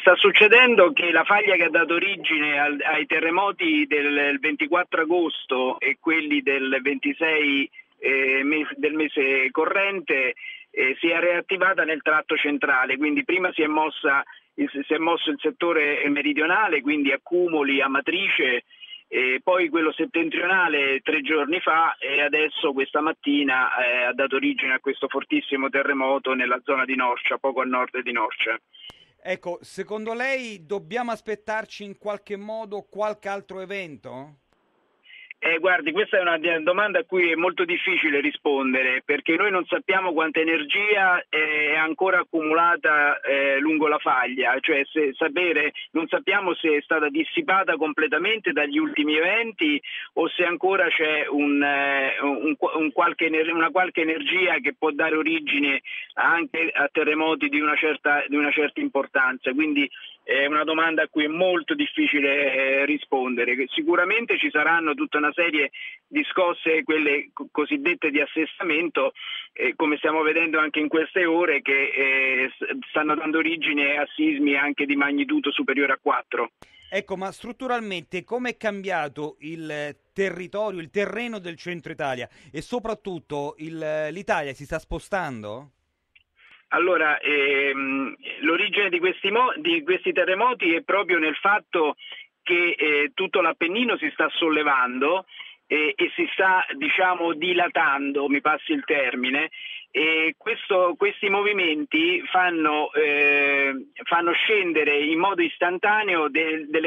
Sta succedendo che la faglia che ha dato origine ai terremoti del 24 agosto e quelli del 26 del mese corrente si è reattivata nel tratto centrale, quindi prima si è mosso il settore meridionale, quindi accumuli, Amatrice, poi quello settentrionale 3 giorni fa e adesso questa mattina ha dato origine a questo fortissimo terremoto nella zona di Norcia, poco a nord di Norcia. Ecco, secondo lei dobbiamo aspettarci in qualche modo qualche altro evento? Guardi, questa è una domanda a cui è molto difficile rispondere perché noi non sappiamo quanta energia è ancora accumulata lungo la faglia, cioè non sappiamo se è stata dissipata completamente dagli ultimi eventi o se ancora c'è una qualche energia che può dare origine anche a terremoti di una certa importanza. Quindi è una domanda a cui è molto difficile rispondere. Sicuramente ci saranno tutta una serie di scosse, quelle cosiddette di assestamento, come stiamo vedendo anche in queste ore, che stanno dando origine a sismi anche di magnitudo superiore a 4. Ecco, ma strutturalmente come è cambiato il territorio, il terreno del centro Italia e soprattutto l'Italia si sta spostando? Allora, l'origine di questi terremoti è proprio nel fatto che tutto l'Appennino si sta sollevando e si sta, diciamo, dilatando, mi passi il termine, e questi movimenti fanno scendere in modo istantaneo dei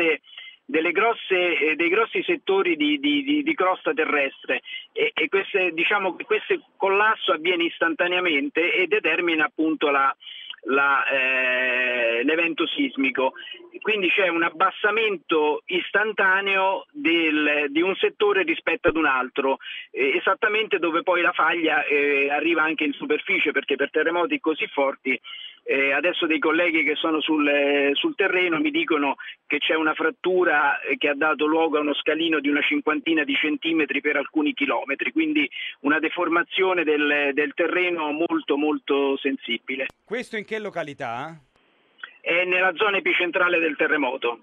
grossi settori di crosta terrestre diciamo che questo collasso avviene istantaneamente e determina appunto l'evento sismico. Quindi c'è un abbassamento istantaneo di un settore rispetto ad un altro, esattamente dove poi la faglia arriva anche in superficie, perché per terremoti così forti adesso dei colleghi che sono sul terreno mi dicono che c'è una frattura che ha dato luogo a uno scalino di una cinquantina di centimetri per alcuni chilometri, quindi una deformazione del terreno molto molto sensibile. Questo in che località? È nella zona epicentrale del terremoto.